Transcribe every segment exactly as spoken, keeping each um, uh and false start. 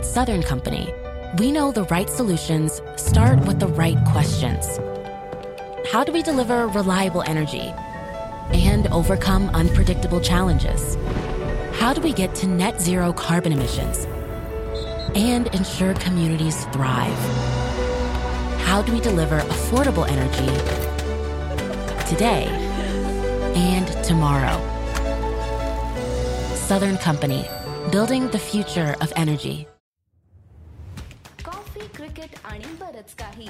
At Southern Company, we know the right solutions start with the right questions. How do we deliver reliable energy and overcome unpredictable challenges? How do we get to net zero carbon emissions and ensure communities thrive? How do we deliver affordable energy today and tomorrow? Southern Company, building the future of energy. Coffee, cricket आणि बरच काही.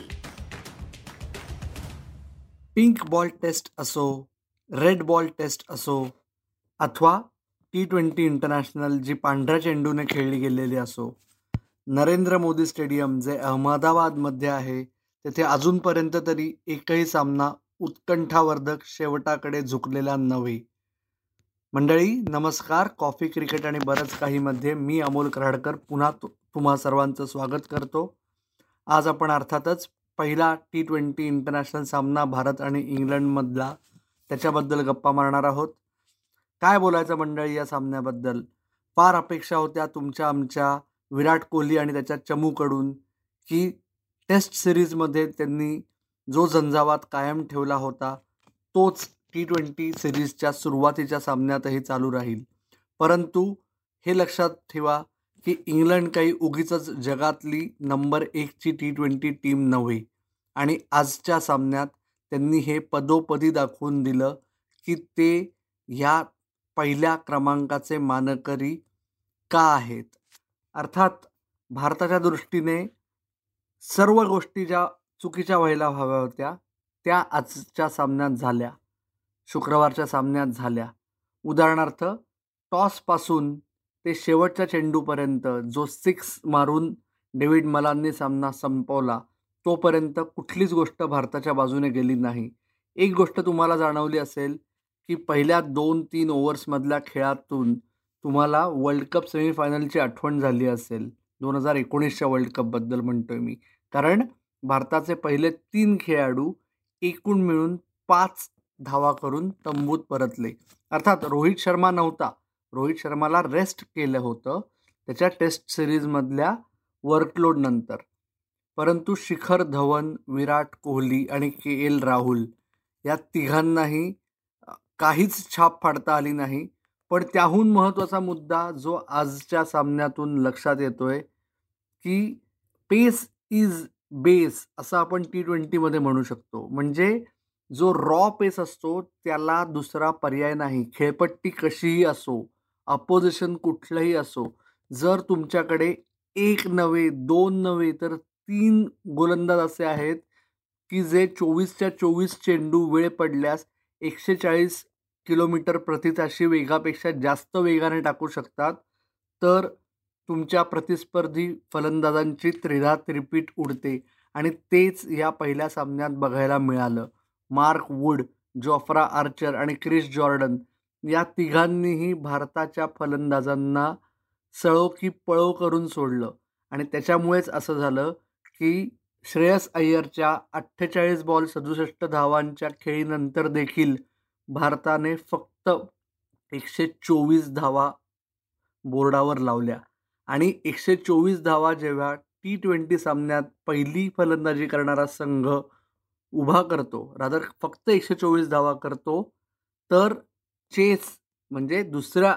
Pink ball test असो, red ball test असो, अथवा T twenty international जी पांढऱ्या चेंडूने खेळली गेलेली असो, नरेंद्र मोदी स्टेडियम जे अहमदाबादमध्ये आहे तेथे अजूनपर्यंत तरी एकही सामना उत्कंठावर्धक शेवटाकडे झुकलेला नव्हे. मंडळी नमस्कार. कॉफी, क्रिकेट आणि बरंच काहीमध्ये मी अमोल कराडकर पुन्हा तु तुम्हा सर्वांचं स्वागत करतो. आज आपण अर्थातच पहिला टी ट्वेंटी इंटरनॅशनल सामना भारत आणि इंग्लंडमधला त्याच्याबद्दल गप्पा मारणार आहोत. काय बोलायचं मंडळी या सामन्याबद्दल. फार अपेक्षा होत्या तुमच्या आमच्या विराट कोहली आणि त्याच्या चमूकडून की टेस्ट सिरीजमध्ये त्यांनी जो झंझावात कायम ठेवला होता तोच टी ट्वेंटी सिरीजच्या सुरुवातीच्या सामन्यातही चालू राहील. परंतु हे लक्षात ठेवा की इंग्लंड काही उगीच जगातली नंबर एकची टी ट्वेंटी टीम नव्हे आणि आजच्या सामन्यात त्यांनी हे पदोपदी दाखवून दिलं की ते ह्या पहिल्या क्रमांकाचे मानकरी का आहेत. अर्थात भारताच्या दृष्टीने सर्व गोष्टी ज्या चुकीच्या व्हायला हव्या होत्या त्या आजच्या सामन्यात झाल्या, शुक्रवारच्या सामन्यात झाल्या. उदाहरणार्थ टॉसपासून ते शेवटच्या चेंडूपर्यंत जो सिक्स मारून डेव्हिड मलानने सामना संपवला तोपर्यंत कुठलीच गोष्ट भारताच्या बाजूने गेली नाही. एक गोष्ट तुम्हाला जाणवली असेल की पहिल्या दोन तीन ओव्हर्समधल्या खेळातून तुम्हाला वर्ल्ड कप सेमीफायनलची आठवण झाली असेल. दोन हजार एकोणीसच्या वर्ल्ड कपबद्दल म्हणतोय मी. कारण भारताचे पहिले तीन खेळाडू एकूण मिळून पाच धावा करून तंबूत परतले. अर्थात रोहित शर्मा नव्हता. रोहित शर्माला रेस्ट केलं होतं त्याच्या टेस्ट सिरीजमधल्या वर्कलोड नंतर. परंतु शिखर धवन, विराट कोहली आणि के एल राहुल या तिघांनाही काहीच छाप फाडता आली नाही. पण त्याहून महत्त्वाचा मुद्दा जो आजच्या सामन्यातून लक्षात येतोय की पेस इज बेस असं आपण टी ट्वेंटीमध्ये म्हणू शकतो. म्हणजे जो रॉ पेस असतो त्याला दुसरा पर्याय नाही. खेळपट्टी कशीही असो, अपोजिशन कुठलंही असो, जर तुमच्याकडे एक नव्हे दोन नव्हे तर तीन गोलंदाज असे आहेत की जे चोवीसच्या चोवीस चेंडू वेळ पडल्यास एकशे चाळीस किलोमीटर प्रतिताशी वेगापेक्षा जास्त वेगाने टाकू शकतात, तर तुमच्या प्रतिस्पर्धी फलंदाजांची त्रिधा त्रिपीट उडते. आणि तेच या पहिल्या सामन्यात बघायला मिळालं. मार्क वूड, जोफ्रा आर्चर आणि क्रिस जॉर्डन या तिघांनीही भारताच्या फलंदाजांना सळो की पळो करून सोडलं. आणि त्याच्यामुळेच असं झालं की श्रेयस अय्यरच्या अठ्ठेचाळीस बॉल सदुसष्ट धावांच्या खेळीनंतर देखील भारताने फक्त एकशे चोवीस धावा बोर्डावर लावल्या. आणि एकशे चोवीस धावा जेव्हा टी ट्वेंटी सामन्यात पहिली फलंदाजी करणारा संघ उभा करतो, रादर फक्त एकशे चोवीस धावा करतो, तर चेस म्हणजे दुसऱ्या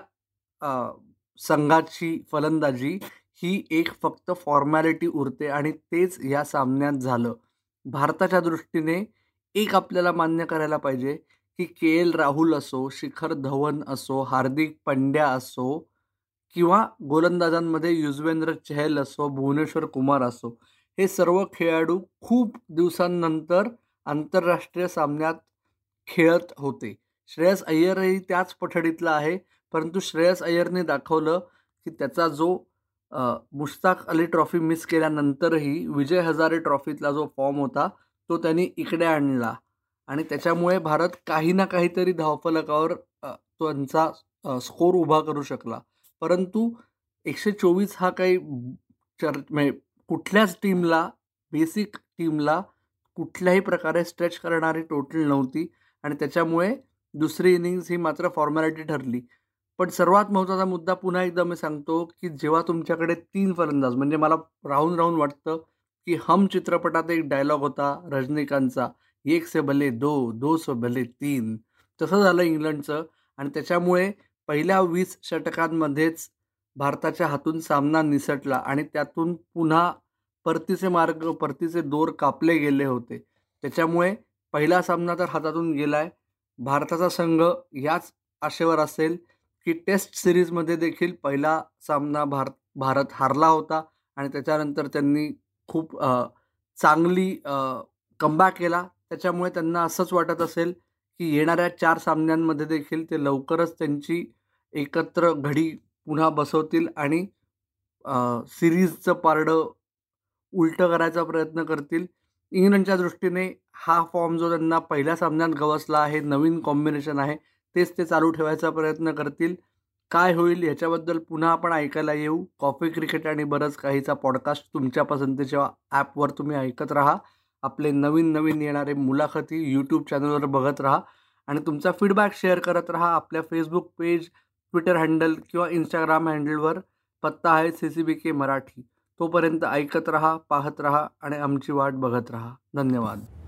संघाची फलंदाजी ही एक फक्त फॉर्मॅलिटी उरते. आणि तेच या सामन्यात झालं. भारताच्या दृष्टीने एक आपल्याला मान्य करायला पाहिजे की के एल राहुल असो, शिखर धवन असो, हार्दिक पंड्या असो किंवा गोलंदाजांमध्ये युजवेंद्र चहल असो, भुवनेश्वर कुमार असो, हे सर्व खेळाडू खूप दिवसांनंतर आंतरराष्ट्रीय सामन्यात खेळत होते. श्रेयस अय्यरही त्याच पठडीतला आहे. परंतु श्रेयस अय्यरने दाखवलं की त्याचा जो मुश्ताक अली ट्रॉफी मिस केल्यानंतरही विजय हजारे ट्रॉफीतला जो फॉर्म होता तो त्यांनी इकडे आणला. आणि त्याच्यामुळे भारत काही ना काहीतरी धावफलकावर त्यांचा स्कोर उभा करू शकला. परंतु एकशे चोवीस हा काही चर म्हणजे कुठल्याच टीमला, बेसिक टीमला कुठल्याही प्रकारे स्ट्रेच करणारी टोटल नव्हती. आणि त्याच्यामुळे दुसरी इनिंग्स ही मात्र फॉर्मॅलिटी ठरली. पण सर्वात महत्त्वाचा मुद्दा पुन्हा एकदा मी सांगतो, की जेव्हा तुमच्याकडे तीन फलंदाज म्हणजे मला राहून राहून वाटतं, की हम चित्रपटात एक डायलॉग होता रजनीकांतचा, "एक से भले दो, दो से भले तीन." तसं झालं इंग्लंडचं आणि त्याच्यामुळे पहिल्या वीस षटकांमध्येच भारताच्या हातून सामना निसटला आणि त्यातून पुन्हा परतीचे मार्ग, परतीचे दोर कापले गेले होते. त्याच्यामुळे पहिला सामना तर हातातून गेलाय. भारताचा संघ याच आशेवर असेल, की टेस्ट सीरीजमध्ये देखील पहिला सामना भारत भारत हारला होता आणि त्याच्यानंतर त्यांनी खूप अ, चांगली अ, कमबॅक केला. त्याच्यामुळे त्यांना असंच वाटत असेल, की येणाऱ्या चार सामन्यांमध्ये देखील ते लवकरच त्यांची एकत्र घडी पुन्हा बसवतील आणि अ, सीरीजचं पारडं उलटं करायचा प्रयत्न करतील. इंग्लंडच्या दृष्टीने हा फॉर्म जो त्यांना पहिल्या सामन्यात गवसला आहे, नवीन कॉम्बिनेशन आहे, तेच ते चालू ठेवायचा प्रयत्न करतील. काय होईल ह्याच्याबद्दल पुन्हा आपण ऐकायला येऊ. कॉफी क्रिकेट आणि बरंच काहीचा पॉडकास्ट तुमच्या पसंतीच्या ॲपवर तुम्ही ऐकत राहा. आपले नवीन नवीन येणारे मुलाखती यूट्यूब चॅनलवर बघत राहा आणि तुमचा फीडबॅक शेअर करत राहा. आपल्या फेसबुक पेज, ट्विटर हँडल किंवा इंस्टाग्राम हँडलवर पत्ता आहे C C B K Marathi. तोपर्यंत ऐकत राहा, पाहत राहा आणि आमची वाट बघत राहा. धन्यवाद.